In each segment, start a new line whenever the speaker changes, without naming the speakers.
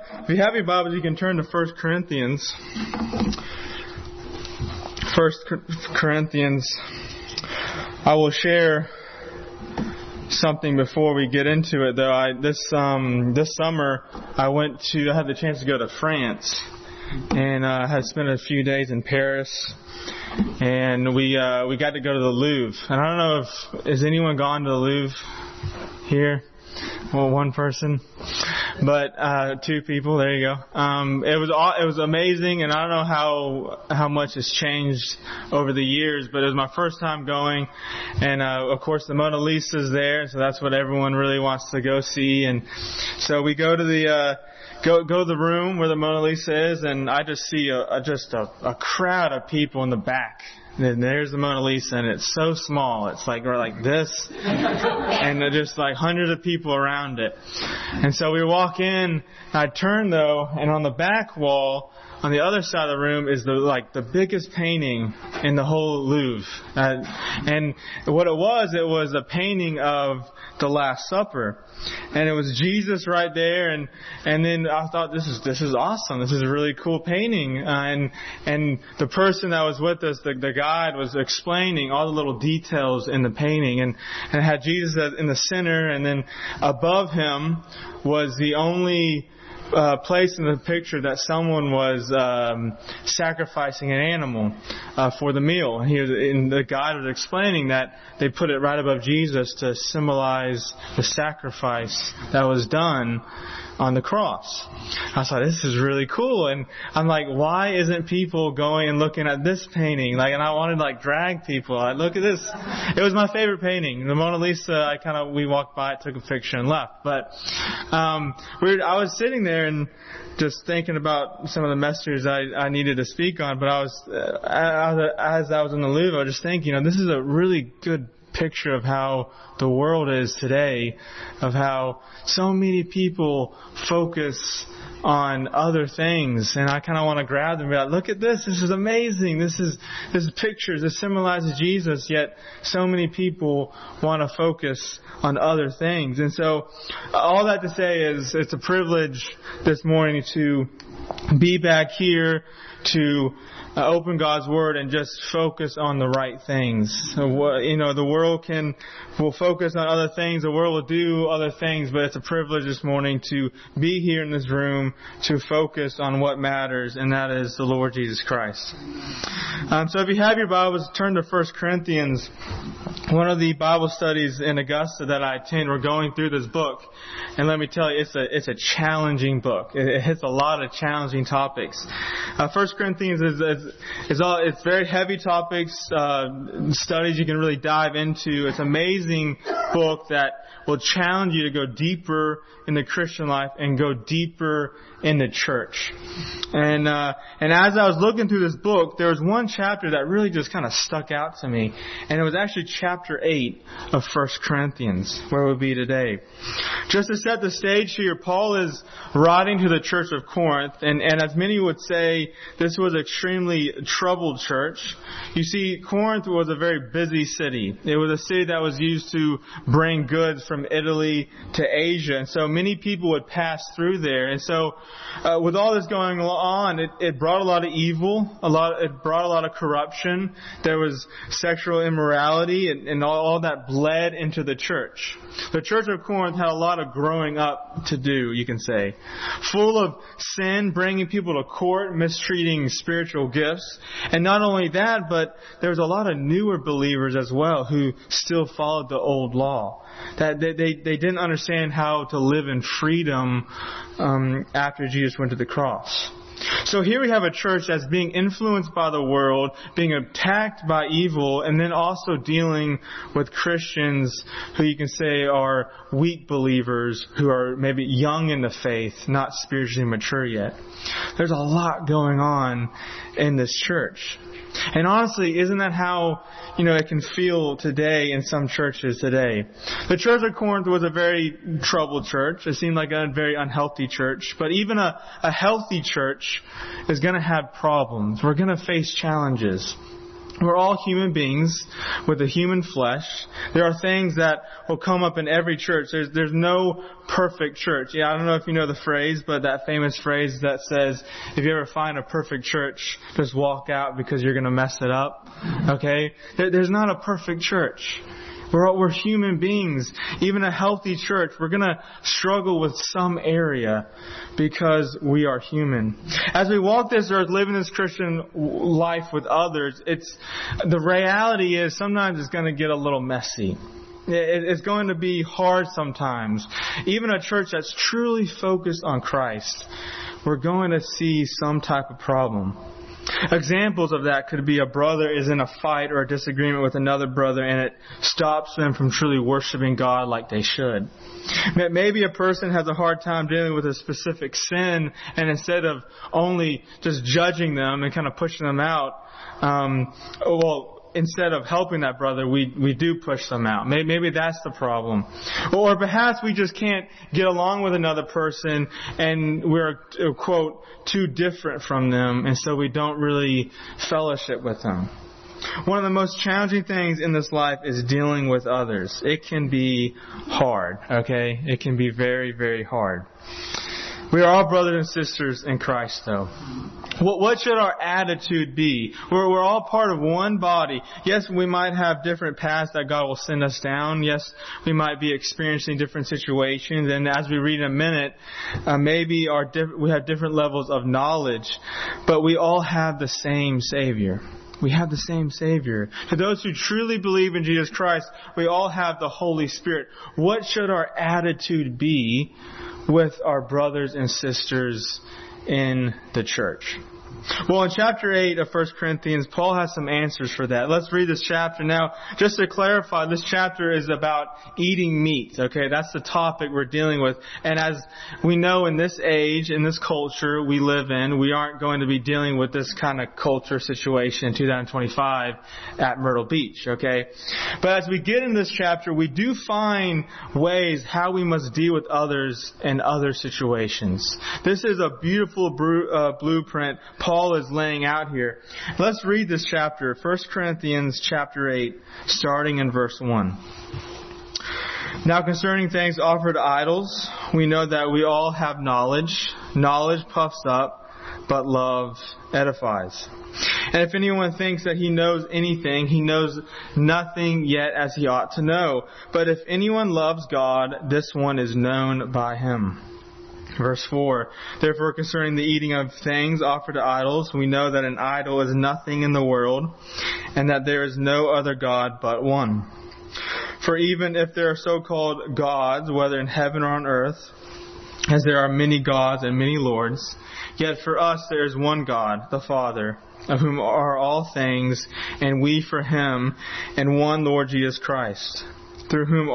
If you have your Bibles, you can turn to 1 Corinthians. 1 Corinthians. I will share something before we get into it, though. This summer I had the chance to go to France, and had spent a few days in Paris, and we got to go to the Louvre. And I don't know has anyone gone to the Louvre here? Well, one person, but two people. There you go. It was amazing, and I don't know how much has changed over the years, but it was my first time going, and of course the Mona Lisa is there, so that's what everyone really wants to go see. And so we go to the go to the room where the Mona Lisa is, and I just see a crowd of people in the back. And there's the Mona Lisa, and it's so small. It's like we're like this, and just like hundreds of people around it. And so we walk in. I turn though, and on the back wall, on the other side of the room, is the biggest painting in the whole Louvre. And what it was a painting of the Last Supper, and it was Jesus right there. And then I thought, this is awesome. This is a really cool painting. And the person that was with us, the guide, was explaining all the little details in the painting, and it had Jesus in the center, and then above him was the only place in the picture that someone was sacrificing an animal for the meal. And the guide was explaining that they put it right above Jesus to symbolize the sacrifice that was done on the cross. I thought, this is really cool. And I'm like, why isn't people going and looking at this painting? And I wanted to drag people. Look at this. It was my favorite painting. The Mona Lisa, we walked by it, took a picture and left. But I was sitting there and just thinking about some of the messages I needed to speak on. But as I was in the Louvre, I was just thinking, this is a really good picture of how the world is today, of how so many people focus on other things. And I kind of want to grab them and be like, look at this. This is amazing. This is pictures. This symbolizes Jesus, yet so many people want to focus on other things. And so all that to say is it's a privilege this morning to be back here to open God's Word and just focus on the right things. The world will focus on other things. The world will do other things, but it's a privilege this morning to be here in this room to focus on what matters, and that is the Lord Jesus Christ. So if you have your Bibles, turn to 1 Corinthians. One of the Bible studies in Augusta that I attend, we're going through this book, and let me tell you, it's a challenging book. It hits a lot of challenging topics. 1 Corinthians it's very heavy topics, studies you can really dive into. It's an amazing book that will challenge you to go deeper in the Christian life and go deeper in the church. And as I was looking through this book, there was one chapter that really just kind of stuck out to me, and it was actually chapter 8 of 1 Corinthians, where we'll be today. Just to set the stage here, Paul is writing to the church of Corinth, and as many would say, this was an extremely troubled church. You see, Corinth was a very busy city. It was a city that was used to bring goods from Italy to Asia, and so many people would pass through there. And so with all this going on, it brought a lot of evil, it brought a lot of corruption. There was sexual immorality, and all that bled into the church. The church of Corinth had a lot of growing up to do, you can say. Full of sin, bringing people to court, mistreating spiritual gifts. And not only that, but there was a lot of newer believers as well who still followed the old law. That they didn't understand how to live in freedom after Jesus went to the cross. So here we have a church that's being influenced by the world, being attacked by evil, and then also dealing with Christians who you can say are weak believers, who are maybe young in the faith, not spiritually mature yet. There's a lot going on in this church. And honestly, isn't that how, it can feel today in some churches today? The church of Corinth was a very troubled church. It seemed like a very unhealthy church. But even a healthy church is going to have problems. We're going to face challenges. We're all human beings with a human flesh. There are things that will come up in every church. There's no perfect church. Yeah, I don't know if you know the phrase, but that famous phrase that says, if you ever find a perfect church, just walk out because you're going to mess it up. Okay? There's not a perfect church. We're human beings. Even a healthy church, we're going to struggle with some area because we are human. As we walk this earth, living this Christian life with others, the reality is sometimes it's going to get a little messy. It's going to be hard sometimes. Even a church that's truly focused on Christ, we're going to see some type of problem. Examples of that could be a brother is in a fight or a disagreement with another brother and it stops them from truly worshiping God like they should. Maybe a person has a hard time dealing with a specific sin, and instead of only just judging them and kind of pushing them out, instead of helping that brother, we do push them out. Maybe that's the problem. Or perhaps we just can't get along with another person and we're, quote, too different from them, and so we don't really fellowship with them. One of the most challenging things in this life is dealing with others. It can be hard, okay? It can be very, very hard. We are all brothers and sisters in Christ, though. What should our attitude be? We're all part of one body. Yes, we might have different paths that God will send us down. Yes, we might be experiencing different situations. And as we read in a minute, maybe we have different levels of knowledge. But we all have the same Savior. We have the same Savior. To those who truly believe in Jesus Christ, we all have the Holy Spirit. What should our attitude be with our brothers and sisters in the church? Well, in chapter 8 of 1 Corinthians, Paul has some answers for that. Let's read this chapter. Now, just to clarify, this chapter is about eating meat. Okay, that's the topic we're dealing with. And as we know, in this age, in this culture we live in, we aren't going to be dealing with this kind of culture situation in 2025 at Myrtle Beach. Okay, but as we get in this chapter, we do find ways how we must deal with others in other situations. This is a beautiful blueprint Paul is laying out here. Let's read this chapter, 1 Corinthians chapter 8, starting in verse 1. Now concerning things offered to idols, we know that we all have knowledge. Knowledge puffs up, but love edifies. And if anyone thinks that he knows anything, he knows nothing yet as he ought to know. But if anyone loves God, this one is known by him. Verse 4, therefore concerning the eating of things offered to idols, we know that an idol is nothing in the world, and that there is no other God but one. For even if there are so-called gods, whether in heaven or on earth, as there are many gods and many lords, yet for us there is one God, the Father, of whom are all things, and we for Him, and one Lord Jesus Christ, through whom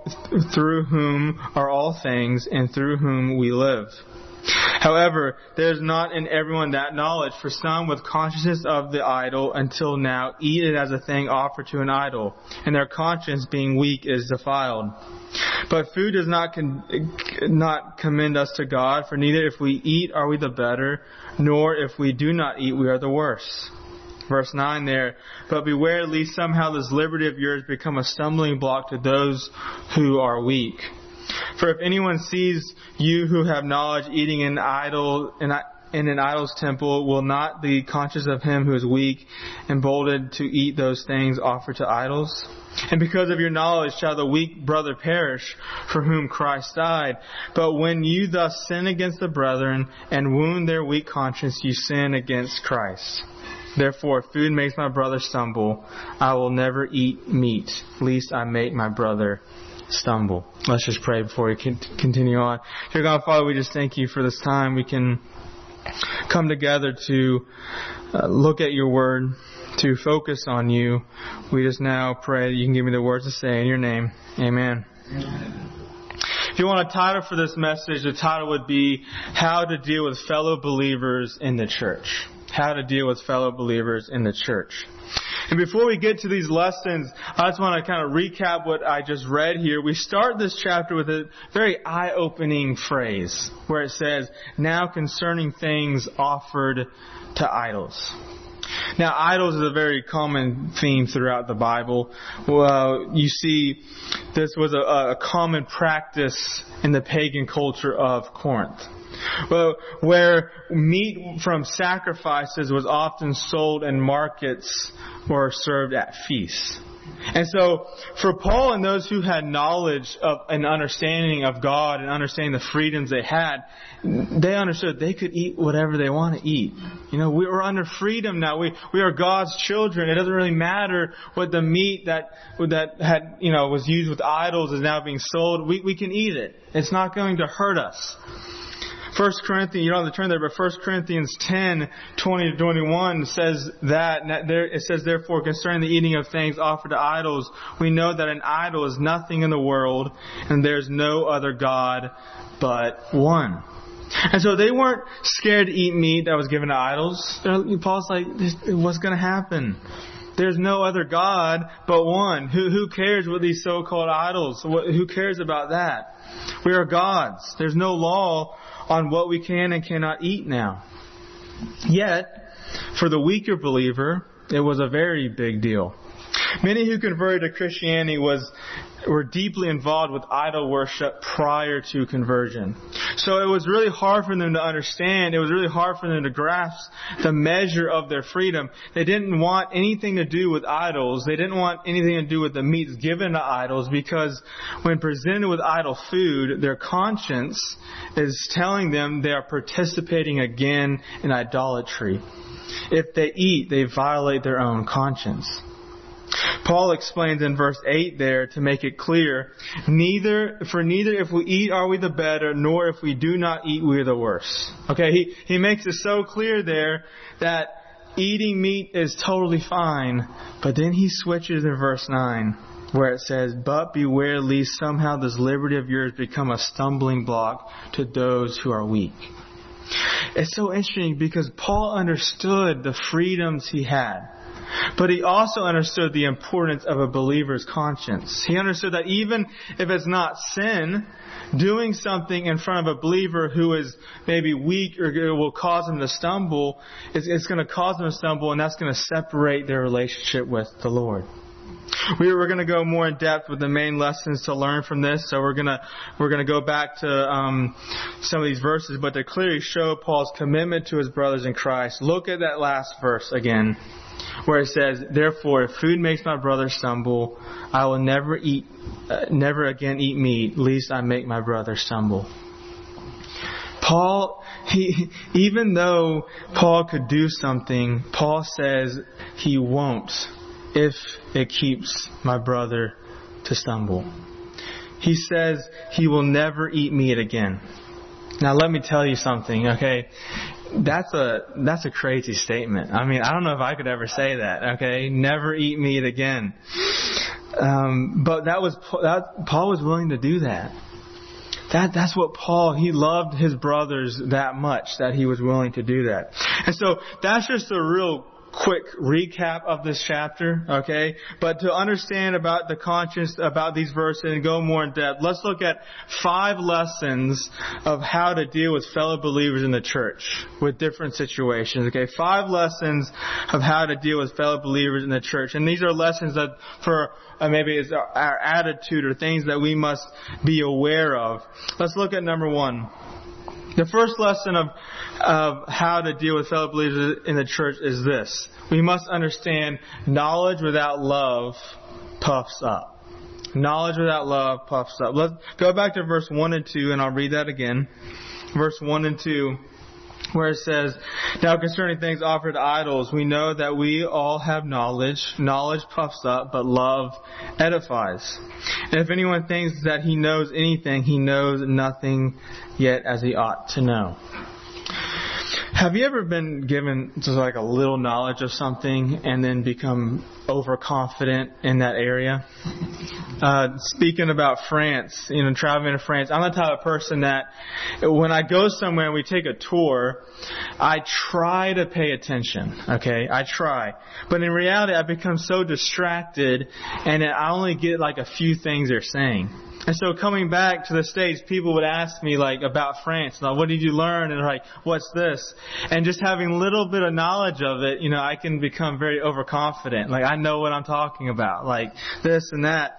are all things, and through whom we live. However, there is not in everyone that knowledge, for some with consciousness of the idol until now eat it as a thing offered to an idol, and their conscience being weak is defiled. But food does not commend us to God, for neither if we eat are we the better, nor if we do not eat we are the worse. Verse 9 there, but beware lest somehow this liberty of yours become a stumbling block to those who are weak. For if anyone sees you who have knowledge eating in an idol's temple, will not the conscience of him who is weak emboldened to eat those things offered to idols? And because of your knowledge shall the weak brother perish, for whom Christ died. But when you thus sin against the brethren and wound their weak conscience, you sin against Christ. Therefore, if food makes my brother stumble, I will never eat meat, lest I make my brother stumble. Let's just pray before we continue on. Dear God, Father, we just thank you for this time. We can come together to look at your word, to focus on you. We just now pray that you can give me the words to say in your name. Amen. If you want a title for this message, the title would be How to Deal with Fellow Believers in the Church. How to deal with fellow believers in the church. And before we get to these lessons, I just want to kind of recap what I just read here. We start this chapter with a very eye-opening phrase where it says, now concerning things offered to idols. Now, idols is a very common theme throughout the Bible. Well, you see, this was a common practice in the pagan culture of Corinth. Well, where meat from sacrifices was often sold in markets or served at feasts. And so, for Paul and those who had knowledge of and understanding of God and understanding the freedoms they had, they understood they could eat whatever they want to eat. You know, we are under freedom now. We are God's children. It doesn't really matter what the meat that had, was used with idols is now being sold. We can eat it. It's not going to hurt us. 1 Corinthians, you don't have to turn there, but 1 Corinthians 10:20-21 says that. It says, therefore, concerning the eating of things offered to idols, we know that an idol is nothing in the world, and there's no other God but one. And so they weren't scared to eat meat that was given to idols. Paul's like, what's going to happen? There's no other God but one. Who cares what these so-called idols? Who cares about that? We are God's. There's no law on what we can and cannot eat now. Yet, for the weaker believer, it was a very big deal. Many who converted to Christianity were deeply involved with idol worship prior to conversion. So it was really hard for them to understand. It was really hard for them to grasp the measure of their freedom. They didn't want anything to do with idols. They didn't want anything to do with the meats given to idols, because when presented with idol food, their conscience is telling them they are participating again in idolatry. If they eat, they violate their own conscience. Paul explains in verse 8 there to make it clear, neither if we eat are we the better, nor if we do not eat we are the worse. Okay, he makes it so clear there that eating meat is totally fine, but then he switches in verse 9 where it says, but beware lest somehow this liberty of yours become a stumbling block to those who are weak. It's so interesting because Paul understood the freedoms he had. But he also understood the importance of a believer's conscience. He understood that even if it's not sin, doing something in front of a believer who is maybe weak or will cause them to stumble, it's going to cause them to stumble, and that's going to separate their relationship with the Lord. We're going to go more in depth with the main lessons to learn from this. So we're going to go back to some of these verses, but to clearly show Paul's commitment to his brothers in Christ. Look at that last verse again, where it says, therefore, if food makes my brother stumble, I will never again eat meat, lest I make my brother stumble. Paul, even though Paul could do something, Paul says he won't if it keeps my brother to stumble. He says he will never eat meat again. Now let me tell you something, okay? That's a crazy statement. I mean, I don't know if I could ever say that, okay? Never eat meat again. But Paul was willing to do that. That's what Paul, he loved his brothers that much that he was willing to do that. And so that's just a real quick recap of this chapter, okay? But to understand about the conscience, about these verses and go more in depth, let's look at 5 lessons of how to deal with fellow believers in the church with different situations, okay? 5 lessons of how to deal with fellow believers in the church. And these are lessons that for maybe it's our attitude or things that we must be aware of. Let's look at number 1. The first lesson of how to deal with fellow believers in the church is this. We must understand knowledge without love puffs up. Knowledge without love puffs up. Let's go back to verse 1 and 2, and I'll read that again. Verse 1 and 2, where it says, now concerning things offered to idols, we know that we all have knowledge. Knowledge puffs up, but love edifies. And if anyone thinks that he knows anything, he knows nothing yet as he ought to know. Have you ever been given just like a little knowledge of something and then become overconfident in that area? Speaking about France, traveling to France, I'm the type of person that when I go somewhere and we take a tour, I try to pay attention, okay? I try. But in reality, I become so distracted and I only get like a few things they're saying. And so coming back to the States, people would ask me like about France, like, what did you learn? And they're like, what's this? And just having a little bit of knowledge of it, I can become very overconfident. Like, I know what I'm talking about, like this and that.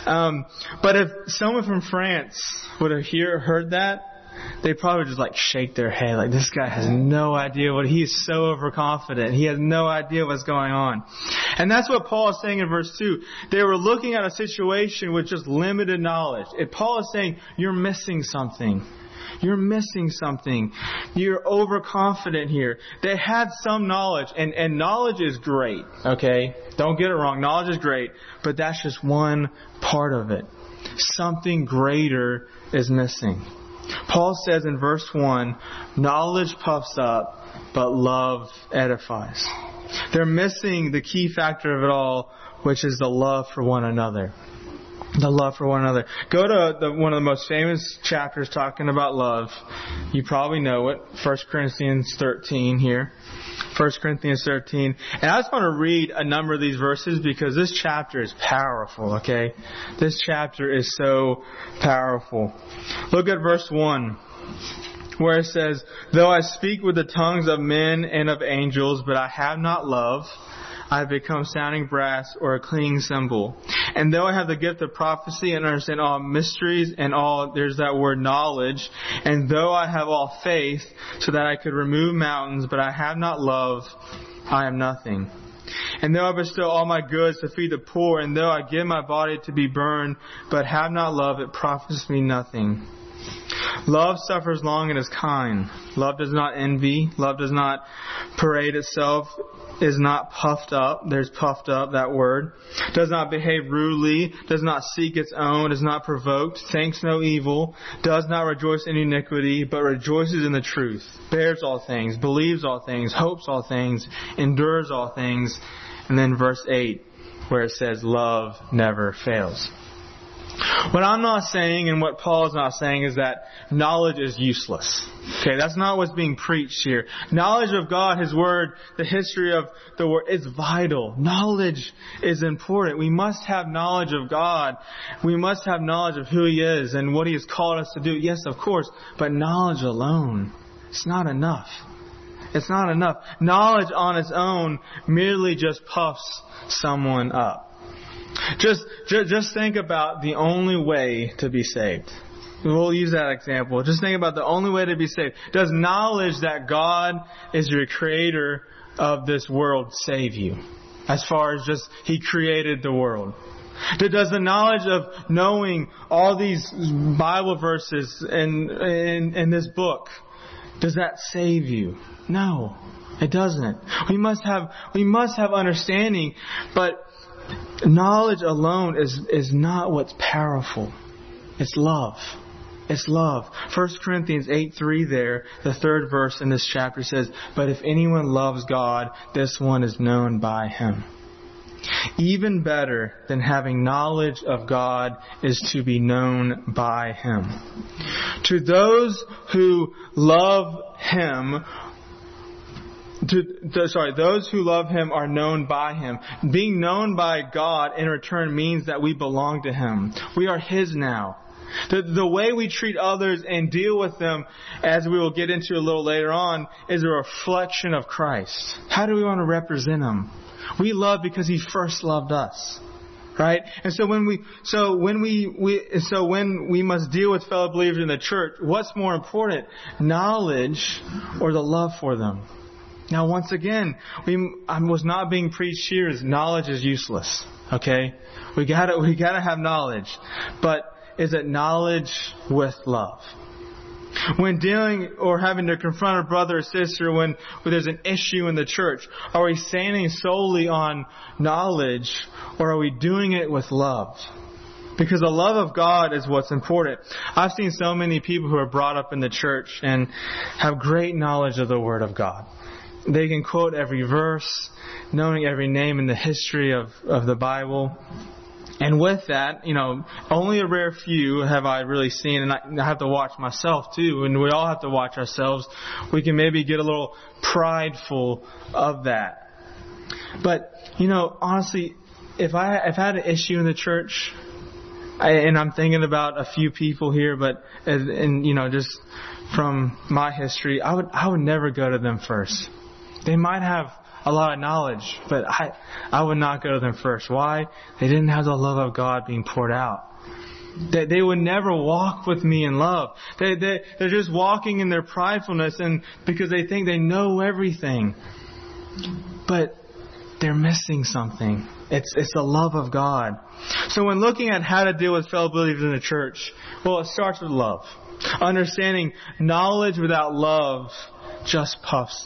But if someone from France would have heard that, they probably just like shake their head like, this guy has no idea he's so overconfident. He has no idea what's going on. And that's what Paul is saying in verse 2. They were looking at a situation with just limited knowledge. And Paul is saying, you're missing something. You're missing something. You're overconfident here. They had some knowledge, and knowledge is great, okay? Don't get it wrong. Knowledge is great, but that's just one part of it. Something greater is missing. Paul says in verse 1, knowledge puffs up, but love edifies. They're missing the key factor of it all, which is the love for one another. The love for one another. Go to one of the most famous chapters talking about love. You probably know it. 1 Corinthians 13 here. 1 Corinthians 13. And I just want to read a number of these verses because this chapter is powerful, okay? This chapter is so powerful. Look at verse 1, where it says, though I speak with the tongues of men and of angels, but I have not love, I have become sounding brass or a clinging cymbal. And though I have the gift of prophecy and understand all mysteries and all, there's that word knowledge, and though I have all faith so that I could remove mountains, but I have not love, I am nothing. And though I bestow all my goods to feed the poor, and though I give my body to be burned, but have not love, it profits me nothing. Love suffers long and is kind. Love does not envy. Love does not parade itself, is not puffed up. There's puffed up, that word. Does not behave rudely. Does not seek its own. Is not provoked. Thinks no evil. Does not rejoice in iniquity, but rejoices in the truth. Bears all things. Believes all things. Hopes all things. Endures all things. And then verse 8, where it says, love never fails. What I'm not saying and what Paul is not saying is that knowledge is useless. Okay, that's not what's being preached here. Knowledge of God, His Word, the history of the Word is vital. Knowledge is important. We must have knowledge of God. We must have knowledge of who He is and what He has called us to do. Yes, of course, but knowledge alone, it's not enough. It's not enough. Knowledge on its own merely just puffs someone up. Just think about the only way to be saved. We'll use that example. Just think about the only way to be saved. Does knowledge that God is your creator of this world save you? As far as just He created the world. Does the knowledge of knowing all these Bible verses in this book, does that save you? No, it doesn't. We must have understanding, but knowledge alone is not what's powerful. It's love. It's love. 1 Corinthians 8:3 there, the third verse in this chapter says, but if anyone loves God, this one is known by Him. Even better than having knowledge of God is to be known by Him. To those who love Him, those who love Him are known by Him. Being known by God in return means that we belong to Him. We are His now. The way we treat others and deal with them, as we will get into a little later on, is a reflection of Christ. How do we want to represent Him? We love because He first loved us. Right? And so when we must deal with fellow believers in the church, what's more important? Knowledge or the love for them? Now, once again, I was not being preached here as knowledge is useless. Okay? We gotta have knowledge. But is it knowledge with love? When dealing or having to confront a brother or sister when there's an issue in the church, are we standing solely on knowledge or are we doing it with love? Because the love of God is what's important. I've seen so many people who are brought up in the church and have great knowledge of the Word of God. They can quote every verse, knowing every name in the history of the Bible. And with that, only a rare few have I really seen, and I have to watch myself too, and we all have to watch ourselves. We can maybe get a little prideful of that. But, honestly, if I had an issue in the church, and I'm thinking about a few people here, but, just from my history, I would never go to them first. They might have a lot of knowledge, but I would not go to them first. Why? They didn't have the love of God being poured out. They would never walk with me in love. They're just walking in their pridefulness, and because they think they know everything. But they're missing something. It's the love of God. So when looking at how to deal with fellow believers in the church, well, it starts with love. Understanding knowledge without love just puffs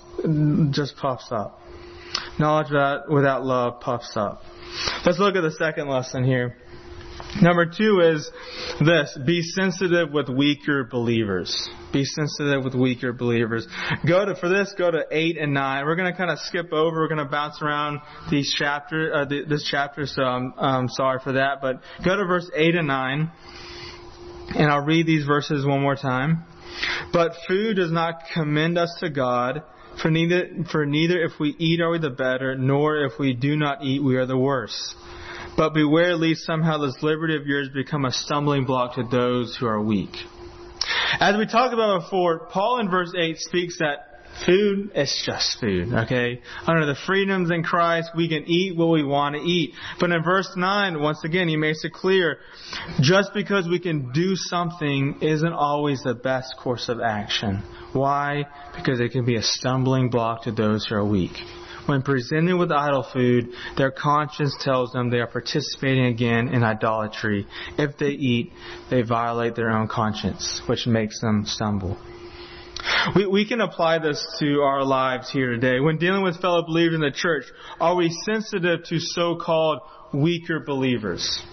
up. Knowledge without love puffs up. Let's look at the second lesson here. Number 2 is this: be sensitive with weaker believers. Be sensitive with weaker believers. Go to 8 and 9. We're going to kind of skip over. We're going to bounce around this chapter, so I'm sorry for that. But go to verse 8 and 9, and I'll read these verses one more time. But food does not commend us to God, for neither if we eat are we the better, nor if we do not eat we are the worse. But beware lest somehow this liberty of yours become a stumbling block to those who are weak. As we talked about before, Paul in verse 8 speaks that food is just food, okay? Under the freedoms in Christ, we can eat what we want to eat. But in verse 9, once again, he makes it clear, just because we can do something isn't always the best course of action. Why? Because it can be a stumbling block to those who are weak. When presented with idol food, their conscience tells them they are participating again in idolatry. If they eat, they violate their own conscience, which makes them stumble. We can apply this to our lives here today. When dealing with fellow believers in the church, are we sensitive to so-called weaker believers?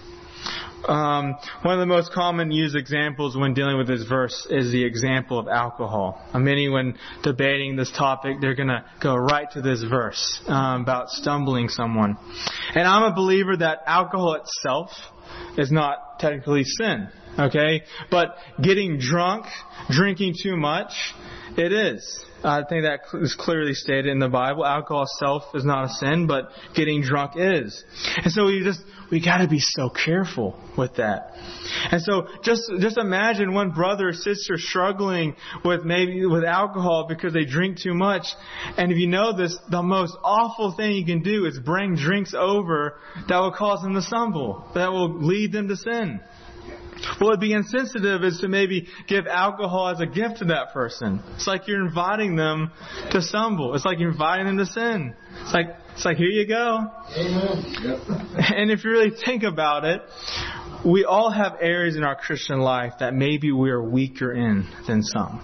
One of the most common used examples when dealing with this verse is the example of alcohol. Many, when debating this topic, they're going to go right to this verse about stumbling someone. And I'm a believer that alcohol itself is not technically sin, okay? But getting drunk, drinking too much, it is. I think that is clearly stated in the Bible. Alcohol itself is not a sin, but getting drunk is. And so we got to be so careful with that. And so just imagine one brother or sister struggling with alcohol because they drink too much. And if you know this, the most awful thing you can do is bring drinks over that will cause them to stumble, that will lead them to sin. Well, it'd be insensitive is to maybe give alcohol as a gift to that person. It's like you're inviting them to stumble. It's like you're inviting them to sin. It's like here you go.
Amen. Yep.
And if you really think about it, we all have areas in our Christian life that maybe we are weaker in than some.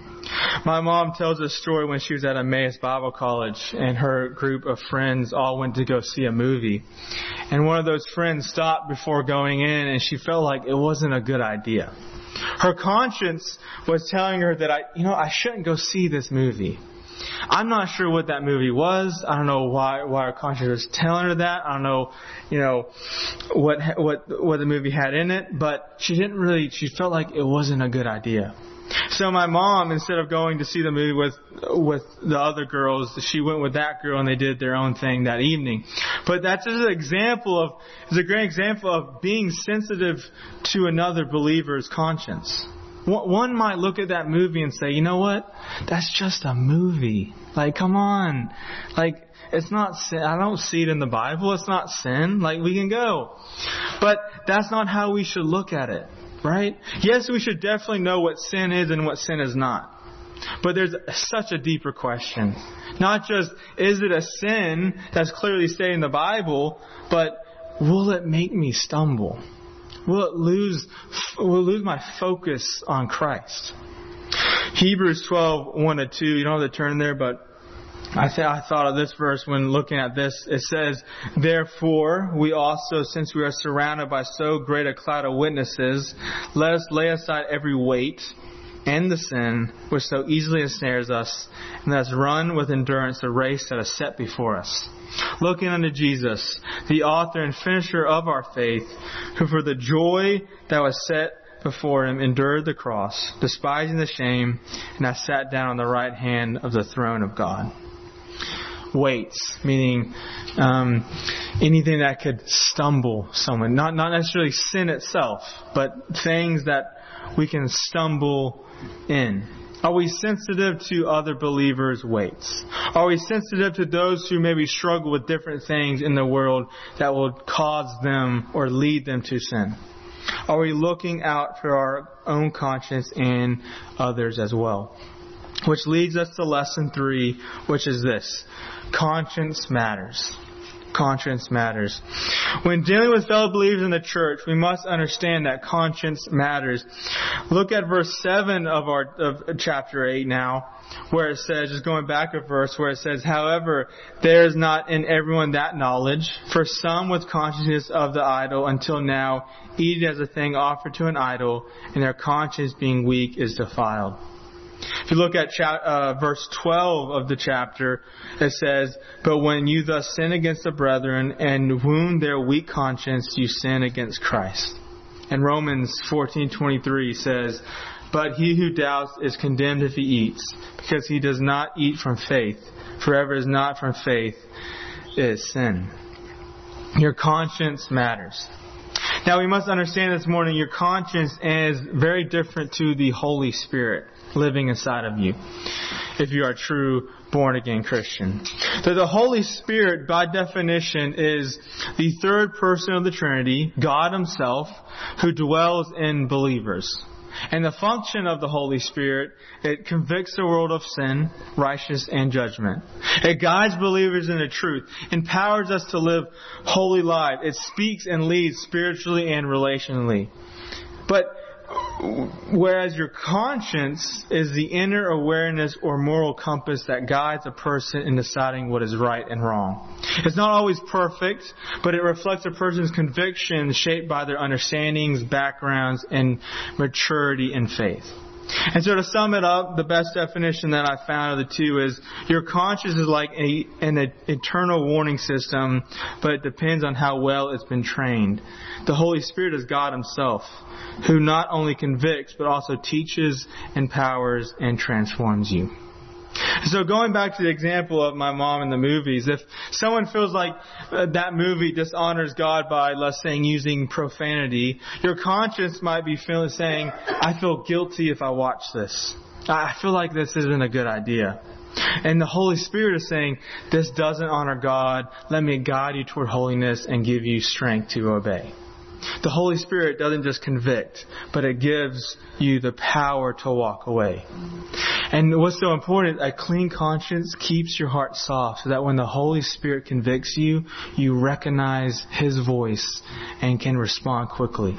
My mom tells a story when she was at Emmaus Bible College and her group of friends all went to go see a movie. And one of those friends stopped before going in and she felt like it wasn't a good idea. Her conscience was telling her that I shouldn't go see this movie. I'm not sure what that movie was. I don't know why her conscience was telling her that. I don't know, what the movie had in it, but she felt like it wasn't a good idea. So my mom, instead of going to see the movie with the other girls, she went with that girl and they did their own thing that evening. But that's just it's a great example of being sensitive to another believer's conscience. One might look at that movie and say, you know what? That's just a movie. Like, come on. Like, it's not sin. I don't see it in the Bible. It's not sin. Like, we can go. But that's not how we should look at it. Right? Yes, we should definitely know what sin is and what sin is not. But there's such a deeper question. Not just, is it a sin that's clearly stated in the Bible, but will it make me stumble? Will it lose my focus on Christ? Hebrews 12:1-2. You don't have to turn there, but I thought of this verse when looking at this. It says, therefore, we also, since we are surrounded by so great a cloud of witnesses, let us lay aside every weight and the sin which so easily ensnares us, and let us run with endurance the race that is set before us. Looking unto Jesus, the author and finisher of our faith, who for the joy that was set before him endured the cross, despising the shame, and hath sat down on the right hand of the throne of God. Weights, meaning anything that could stumble someone. Not necessarily sin itself, but things that we can stumble in. Are we sensitive to other believers' weights? Are we sensitive to those who maybe struggle with different things in the world that will cause them or lead them to sin? Are we looking out for our own conscience and others as well? Which leads us to lesson 3, which is this: conscience matters. Conscience matters. When dealing with fellow believers in the church, we must understand that conscience matters. Look at verse 7 of chapter 8 now, where it says, just going back a verse, where it says, however, there is not in everyone that knowledge, for some with consciousness of the idol until now eat it as a thing offered to an idol, and their conscience being weak is defiled. If you look at verse 12 of the chapter, it says, but when you thus sin against the brethren and wound their weak conscience, you sin against Christ. And Romans 14:23 says, but he who doubts is condemned if he eats, because he does not eat from faith. For whoever is not from faith is sin. Your conscience matters. Now we must understand this morning, your conscience is very different to the Holy Spirit living inside of you, if you are a true born-again Christian. So the Holy Spirit, by definition, is the third person of the Trinity, God Himself, who dwells in believers. And the function of the Holy Spirit, it convicts the world of sin, righteousness, and judgment. It guides believers in the truth, empowers us to live holy lives. It speaks and leads spiritually and relationally. But whereas your conscience is the inner awareness or moral compass that guides a person in deciding what is right and wrong. It's not always perfect, but it reflects a person's convictions shaped by their understandings, backgrounds, and maturity in faith. And so to sum it up, the best definition that I found of the two is your conscience is like an eternal warning system, but it depends on how well it's been trained. The Holy Spirit is God Himself, who not only convicts, but also teaches, empowers, and transforms you. So going back to the example of my mom in the movies, if someone feels like that movie dishonors God by, let's say, using profanity, your conscience might be saying, I feel guilty if I watch this. I feel like this isn't a good idea. And the Holy Spirit is saying, this doesn't honor God. Let me guide you toward holiness and give you strength to obey. The Holy Spirit doesn't just convict, but it gives you the power to walk away. And what's so important, a clean conscience keeps your heart soft so that when the Holy Spirit convicts you, you recognize His voice and can respond quickly.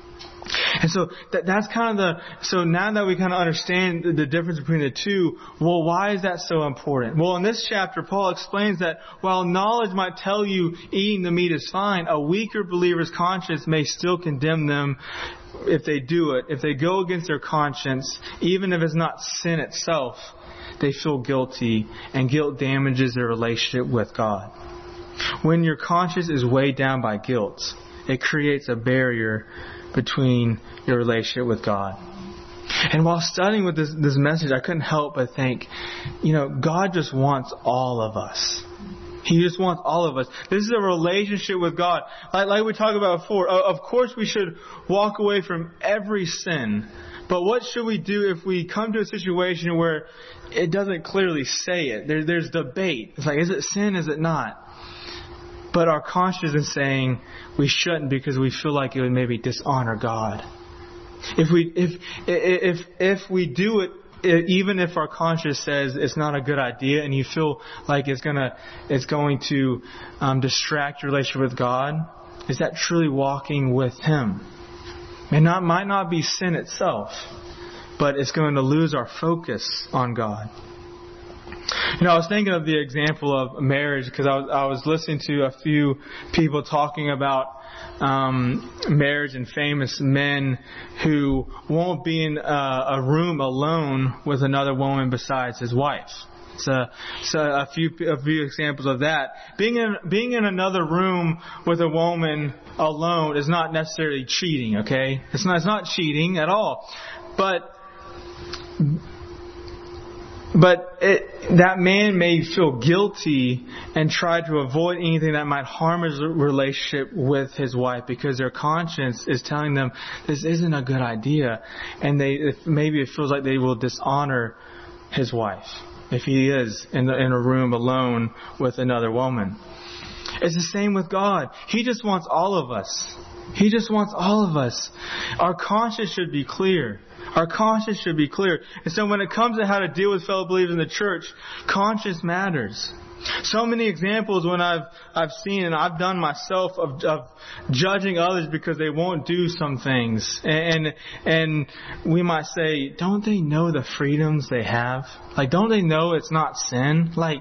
And so that's kind of so now that we kind of understand the difference between the two, well, why is that so important? Well, in this chapter, Paul explains that while knowledge might tell you eating the meat is fine, a weaker believer's conscience may still condemn them if they do it. If they go against their conscience, even if it's not sin itself, they feel guilty, and guilt damages their relationship with God. When your conscience is weighed down by guilt, it creates a barrier between your relationship with God. And while studying with this message, I couldn't help but think, God just wants all of us. He just wants all of us. This is a relationship with God. Like we talked about before, of course we should walk away from every sin. But what should we do if we come to a situation where it doesn't clearly say it? There's debate. It's like, is it sin? Is it not? But our conscience is saying we shouldn't because we feel like it would maybe dishonor God. If we do it, even if our conscience says it's not a good idea, and you feel like it's going to distract your relationship with God, is that truly walking with Him? It might not be sin itself, but it's going to lose our focus on God. I was thinking of the example of marriage because I was listening to a few people talking about marriage and famous men who won't be in a room alone with another woman besides his wife. So a few examples of that. Being in another room with a woman alone is not necessarily cheating. Okay, it's not cheating at all, but But that man may feel guilty and try to avoid anything that might harm his relationship with his wife because their conscience is telling them this isn't a good idea. And maybe it feels like they will dishonor his wife if he is in a room alone with another woman. It's the same with God. He just wants all of us. He just wants all of us. Our conscience should be clear. Our conscience should be clear. And so when it comes to how to deal with fellow believers in the church, conscience matters. So many examples when I've seen and I've done myself of judging others because they won't do some things. And we might say, don't they know the freedoms they have? Like, don't they know it's not sin? Like,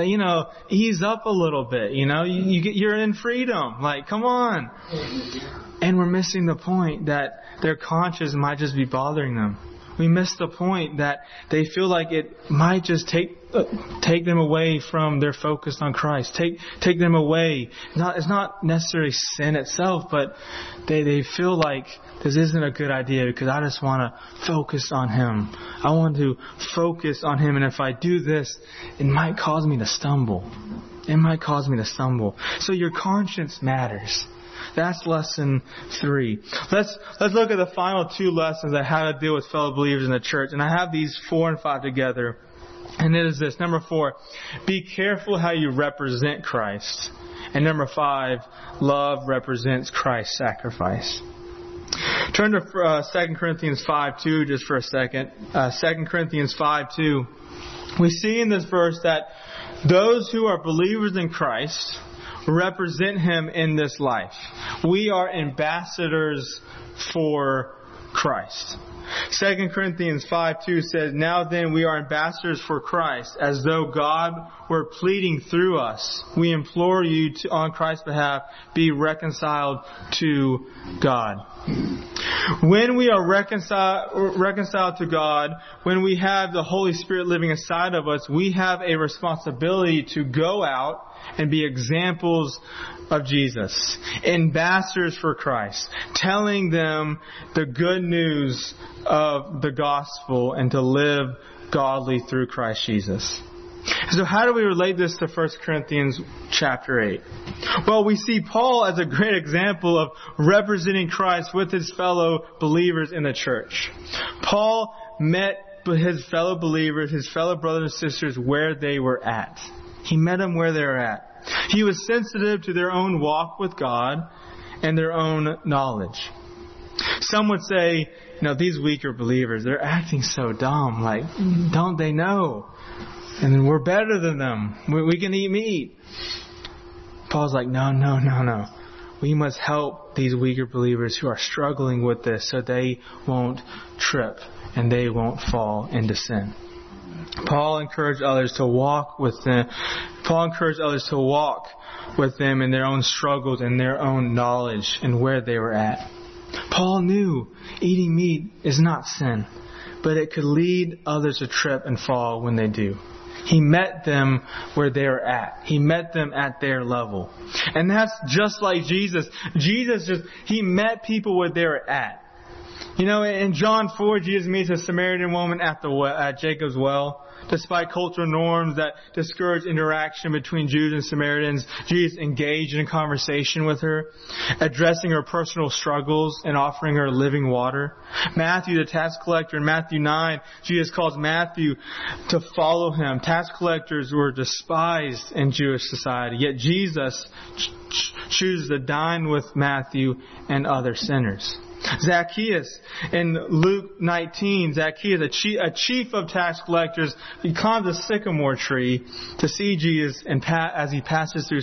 ease up a little bit, you're in freedom. Like, come on. And we're missing the point that their conscience might just be bothering them. We miss the point that they feel like it might just take them away from their focus on Christ. Take them away. It's not necessarily sin itself, but they feel like this isn't a good idea because I just want to focus on Him. I want to focus on Him, and if I do this, it might cause me to stumble. It might cause me to stumble. So your conscience matters. That's lesson 3. Let's look at the final 2 lessons on how to deal with fellow believers in the church. And I have these 4 and 5 together. And it is this. Number 4, be careful how you represent Christ. And number 5, love represents Christ's sacrifice. Turn to 2 Corinthians 5:2 just for a second. 2 Corinthians 5:2. We see in this verse that those who are believers in Christ represent Him in this life. We are ambassadors for Christ. 2 Corinthians 5:2 says, now then we are ambassadors for Christ, as though God were pleading through us. We implore you to, on Christ's behalf, be reconciled to God. When we are reconciled to God, when we have the Holy Spirit living inside of us, we have a responsibility to go out and be examples of Jesus, ambassadors for Christ, telling them the good news of the gospel and to live godly through Christ Jesus. So how do we relate this to 1 Corinthians chapter 8? Well, we see Paul as a great example of representing Christ with his fellow believers in the church. Paul met his fellow believers, his fellow brothers and sisters where they were at. He met them where they were at. He was sensitive to their own walk with God and their own knowledge. Some would say, these weaker believers, they're acting so dumb. Like, don't they know? And then we're better than them. We can eat meat. Paul's like, no. We must help these weaker believers who are struggling with this so they won't trip and they won't fall into sin. Paul encouraged others to walk with them. Paul encouraged others to walk with them in their own struggles and their own knowledge and where they were at. Paul knew eating meat is not sin, but it could lead others to trip and fall when they do. He met them where they were at. He met them at their level. And that's just like Jesus. He met people where they were at. In John 4, Jesus meets a Samaritan woman at Jacob's well. Despite cultural norms that discourage interaction between Jews and Samaritans, Jesus engaged in a conversation with her, addressing her personal struggles and offering her living water. Matthew, the tax collector, in Matthew 9, Jesus calls Matthew to follow Him. Tax collectors were despised in Jewish society, yet Jesus chooses to dine with Matthew and other sinners. Zacchaeus, in Luke 19, Zacchaeus, a chief of tax collectors, he climbs a sycamore tree to see Jesus as he passes through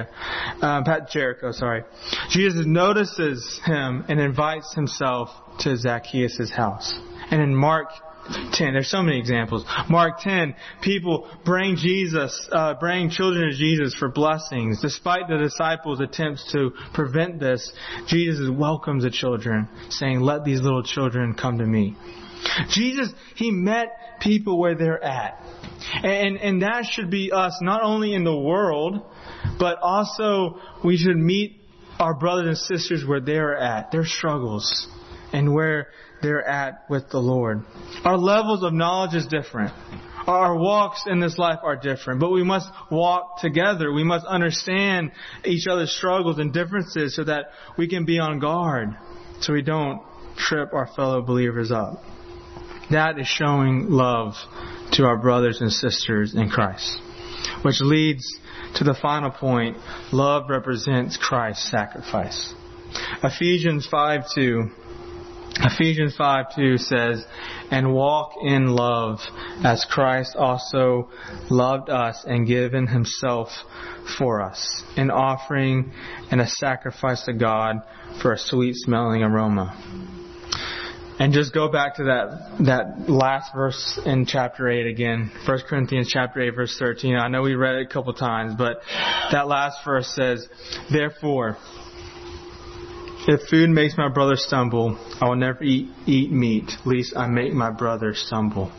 Jericho. Jesus notices him and invites himself to Zacchaeus' house. And in Mark 10, there's so many examples. Mark 10, people bring children to Jesus for blessings. Despite the disciples' attempts to prevent this, Jesus welcomes the children, saying, let these little children come to me. Jesus, He met people where they're at. And that should be us, not only in the world, but also we should meet our brothers and sisters where they're at, their struggles, and where they're at with the Lord. Our levels of knowledge is different. Our walks in this life are different, but we must walk together. We must understand each other's struggles and differences so that we can be on guard, so we don't trip our fellow believers up. That is showing love to our brothers and sisters in Christ. Which leads to the final point. Love represents Christ's sacrifice. Ephesians 5:2 says, "And walk in love, as Christ also loved us and given Himself for us, an offering and a sacrifice to God for a sweet-smelling aroma." And just go back to that last verse in chapter 8 again. 1 Corinthians chapter 8 verse 13. I know we read it a couple times, but that last verse says, "Therefore, if food makes my brother stumble, I will never eat meat, lest I make my brother stumble."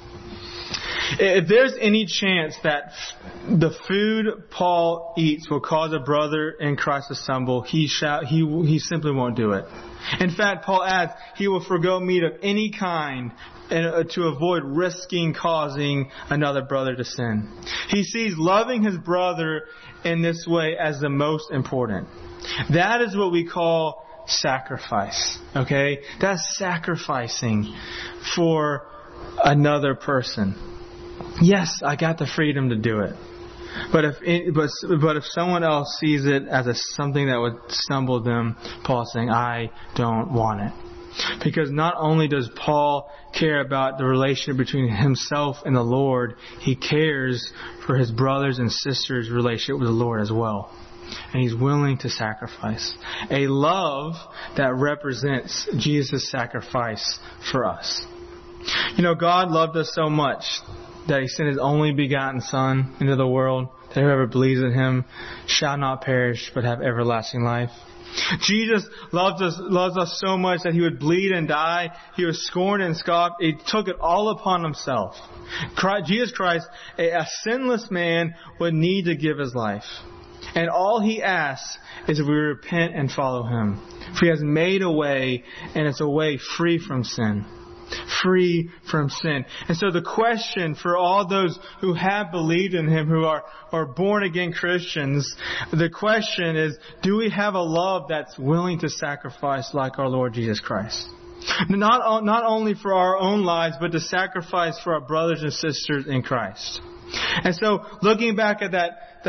If there's any chance that the food Paul eats will cause a brother in Christ to stumble, he simply won't do it. In fact, Paul adds, he will forgo meat of any kind to avoid risking causing another brother to sin. He sees loving his brother in this way as the most important. That is what we call sacrifice. Okay? That's sacrificing for another person. Yes, I got the freedom to do it. But if someone else sees it as something that would stumble them, Paul's saying, I don't want it. Because not only does Paul care about the relationship between himself and the Lord, he cares for his brothers and sisters' relationship with the Lord as well. And he's willing to sacrifice. A love that represents Jesus' sacrifice for us. You know, God loved us so much that He sent His only begotten Son into the world, that whoever believes in Him shall not perish but have everlasting life. Jesus loves us so much that He would bleed and die. He was scorned and scoffed. He took it all upon Himself. Jesus Christ, a sinless man, would need to give His life. And all He asks is if we repent and follow Him. For He has made a way, and it's a way free from sin. Free from sin. And so the question for all those who have believed in Him, who are born again Christians, the question is, do we have a love that's willing to sacrifice like our Lord Jesus Christ? Not only for our own lives, but to sacrifice for our brothers and sisters in Christ. And so, looking back at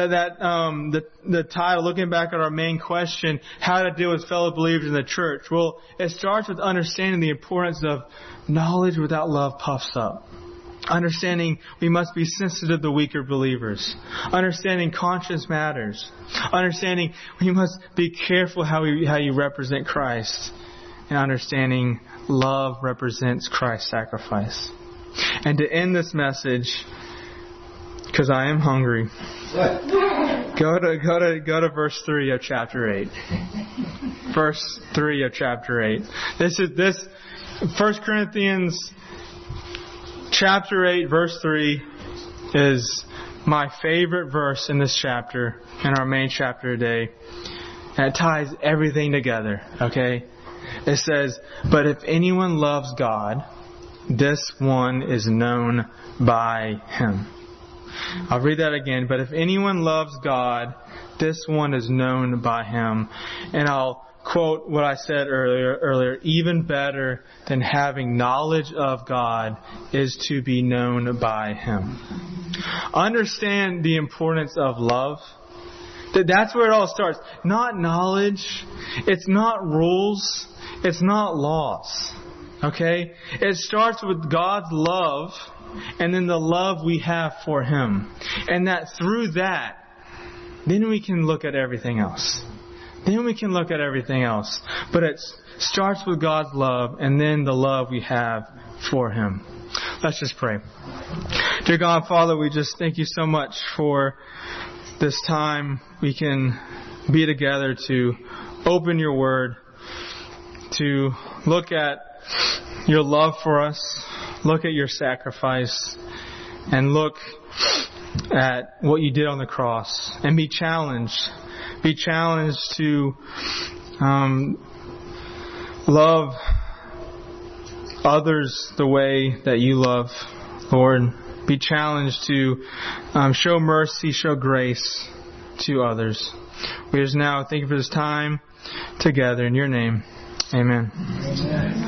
the title, looking back at our main question, how to deal with fellow believers in the church. Well, it starts with understanding the importance of knowledge without love puffs up. Understanding we must be sensitive to weaker believers. Understanding conscience matters. Understanding we must be careful how you represent Christ. And understanding love represents Christ's sacrifice. And to end this message, because I am hungry, go to verse 3 of chapter 8. Verse 3 of chapter 8. This 1 Corinthians chapter 8 verse 3 is my favorite verse in this chapter, in our main chapter today. And it ties everything together, okay? It says, "But if anyone loves God, this one is known by Him." I'll read that again. "But if anyone loves God, this one is known by Him." And I'll quote what I said earlier. Even better than having knowledge of God is to be known by Him. Understand the importance of love. That's where it all starts. Not knowledge. It's not rules. It's not laws. Okay? It starts with God's love, and then the love we have for Him. And that through that, then we can look at everything else. But it starts with God's love, and then the love we have for Him. Let's just pray. Dear God, Father, we just thank You so much for this time we can be together to open Your Word, to look at Your love for us, look at Your sacrifice, and look at what You did on the cross, and be challenged to love others the way that You love, Lord. be challenged to show mercy, show grace to others. We just now thank you for this time together in your name. Amen.